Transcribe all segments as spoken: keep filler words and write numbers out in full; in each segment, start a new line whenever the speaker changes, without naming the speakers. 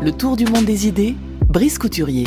Le tour du monde des idées, Brice Couturier.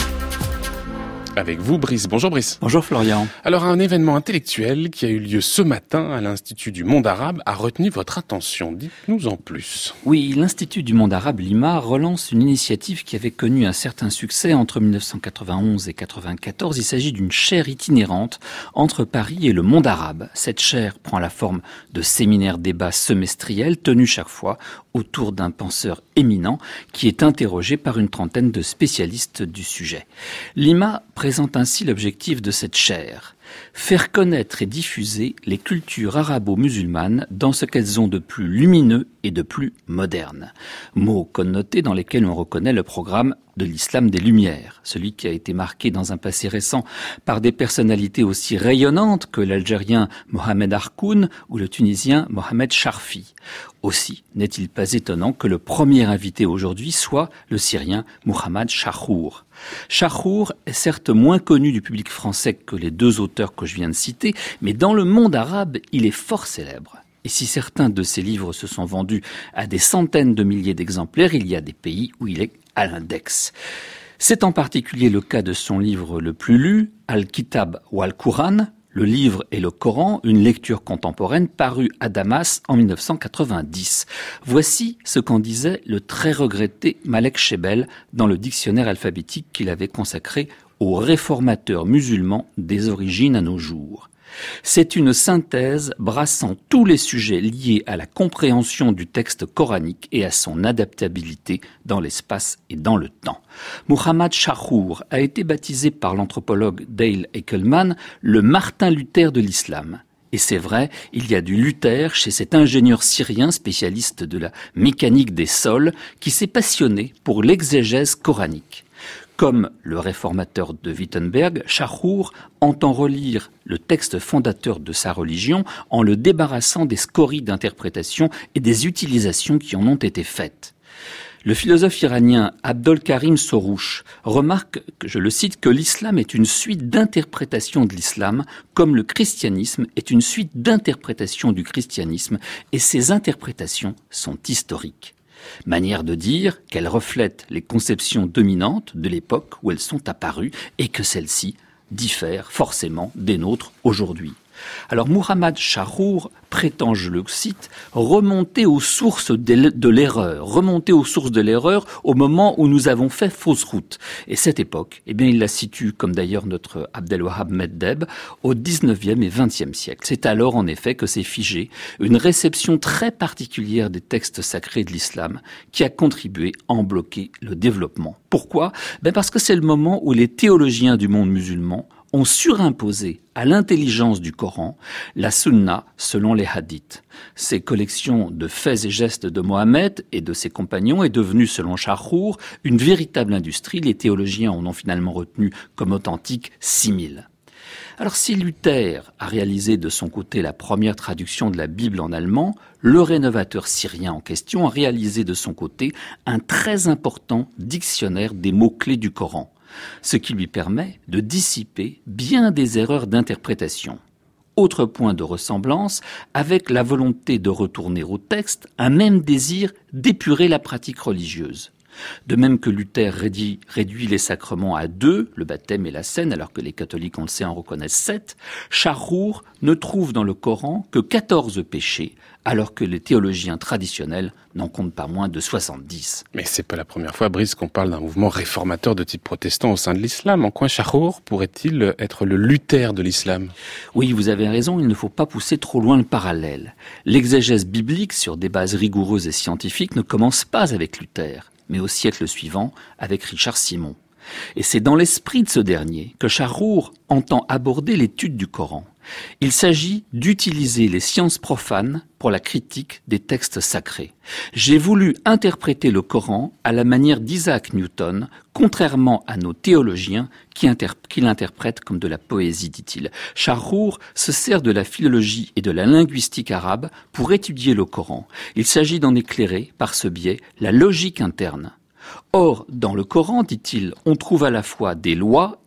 Avec vous, Brice. Bonjour, Brice.
Bonjour, Florian.
Alors, un événement intellectuel qui a eu lieu ce matin à l'Institut du monde arabe a retenu votre attention. Dites-nous en plus.
Oui, l'Institut du monde arabe, l'I M A, relance une initiative qui avait connu un certain succès entre mille neuf cent quatre-vingt-onze et quatre-vingt-quatorze. Il s'agit d'une chaire itinérante entre Paris et le monde arabe. Cette chaire prend la forme de séminaires débats semestriels tenus chaque fois autour d'un penseur éminent qui est interrogé par une trentaine de spécialistes du sujet. L'I M A présente ainsi l'objectif de cette chaire. Faire connaître et diffuser les cultures arabo-musulmanes dans ce qu'elles ont de plus lumineux et de plus moderne. Mots connotés dans lesquels on reconnaît le programme de l'islam des Lumières, celui qui a été marqué dans un passé récent par des personnalités aussi rayonnantes que l'Algérien Mohamed Harkoun ou le Tunisien Mohamed Charfi. Aussi, n'est-il pas étonnant que le premier invité aujourd'hui soit le Syrien Mohamed Chahrour. Chahrour est certes moins connu du public français que les deux auteurs que je viens de citer, mais dans le monde arabe, il est fort célèbre. Et si certains de ses livres se sont vendus à des centaines de milliers d'exemplaires, il y a des pays où il est à l'index. C'est en particulier le cas de son livre le plus lu, Al-Kitab ou Al-Qur'an, le livre et le Coran, une lecture contemporaine parue à Damas en mille neuf cent quatre-vingt-dix. Voici ce qu'en disait le très regretté Malek Chebel dans le dictionnaire alphabétique qu'il avait consacré aux réformateurs musulmans des origines à nos jours. C'est une synthèse brassant tous les sujets liés à la compréhension du texte coranique et à son adaptabilité dans l'espace et dans le temps. Mohamed Chahrour a été baptisé par l'anthropologue Dale Eickelman le Martin Luther de l'islam. Et c'est vrai, il y a du Luther chez cet ingénieur syrien spécialiste de la mécanique des sols qui s'est passionné pour l'exégèse coranique. Comme le réformateur de Wittenberg, Chahrour entend relire le texte fondateur de sa religion en le débarrassant des scories d'interprétation et des utilisations qui en ont été faites. Le philosophe iranien Abdolkarim Soroush remarque, je le cite, que l'islam est une suite d'interprétations de l'islam, comme le christianisme est une suite d'interprétations du christianisme, et ces interprétations sont historiques. Manière de dire qu'elles reflètent les conceptions dominantes de l'époque où elles sont apparues et que celles-ci diffèrent forcément des nôtres aujourd'hui. Alors Mohamed Chahrour prétend, je le cite, remonter aux sources de l'erreur, remonter aux sources de l'erreur au moment où nous avons fait fausse route. Et cette époque, eh bien, il la situe, comme d'ailleurs notre Abdelwahab Meddeb, au dix-neuvième et vingtième siècle. C'est alors, en effet, que s'est figée une réception très particulière des textes sacrés de l'islam qui a contribué à en bloquer le développement. Pourquoi ? Ben parce que c'est le moment où les théologiens du monde musulman ont surimposé à l'intelligence du Coran la sunna selon les hadiths. Ces collections de faits et gestes de Mohammed et de ses compagnons est devenue, selon Chahrour, une véritable industrie. Les théologiens en ont finalement retenu comme authentiques six mille. Alors si Luther a réalisé de son côté la première traduction de la Bible en allemand, le rénovateur syrien en question a réalisé de son côté un très important dictionnaire des mots-clés du Coran, ce qui lui permet de dissiper bien des erreurs d'interprétation. Autre point de ressemblance, avec la volonté de retourner au texte, un même désir d'épurer la pratique religieuse. De même que Luther réduit, réduit les sacrements à deux, le baptême et la scène, alors que les catholiques, on le sait, en reconnaissent sept, Chahrour ne trouve dans le Coran que quatorze péchés, alors que les théologiens traditionnels n'en comptent pas moins de soixante-dix.
Mais c'est pas la première fois, Brice, qu'on parle d'un mouvement réformateur de type protestant au sein de l'islam. En quoi Chahrour pourrait-il être le Luther de l'islam ?
Oui, vous avez raison, il ne faut pas pousser trop loin le parallèle. L'exégèse biblique, sur des bases rigoureuses et scientifiques, ne commence pas avec Luther, mais au siècle suivant avec Richard Simon. Et c'est dans l'esprit de ce dernier que Chahrour entend aborder l'étude du Coran. Il s'agit d'utiliser les sciences profanes pour la critique des textes sacrés. J'ai voulu interpréter le Coran à la manière d'Isaac Newton, contrairement à nos théologiens qui, interp- qui l'interprètent comme de la poésie, dit-il. Chahrour se sert de la philologie et de la linguistique arabe pour étudier le Coran. Il s'agit d'en éclairer, par ce biais, la logique interne. Or, dans le Coran, dit-il, on trouve à la fois des lois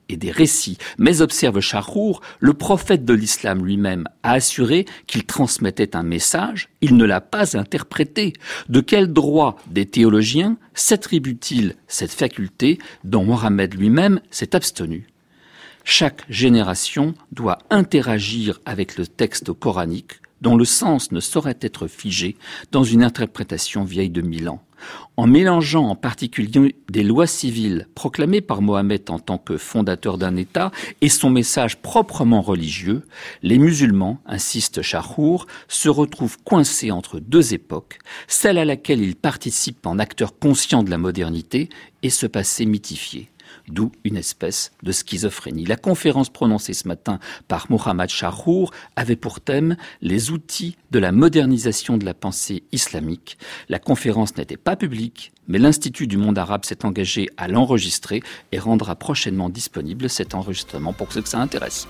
et des récits. Mais observe Charhour, le prophète de l'islam lui-même a assuré qu'il transmettait un message, il ne l'a pas interprété. De quel droit des théologiens s'attribue-t-il cette faculté dont Mohammed lui-même s'est abstenu ? Chaque génération doit interagir avec le texte coranique, dont le sens ne saurait être figé dans une interprétation vieille de mille ans. En mélangeant en particulier des lois civiles proclamées par Mohammed en tant que fondateur d'un État et son message proprement religieux, les musulmans, insiste Charhour, se retrouvent coincés entre deux époques, celle à laquelle ils participent en acteurs conscients de la modernité et ce passé mythifié. D'où une espèce de schizophrénie. La conférence prononcée ce matin par Mohammad Charhour avait pour thème les outils de la modernisation de la pensée islamique. La conférence n'était pas publique, mais l'Institut du monde arabe s'est engagé à l'enregistrer et rendra prochainement disponible cet enregistrement pour ceux que ça intéresse.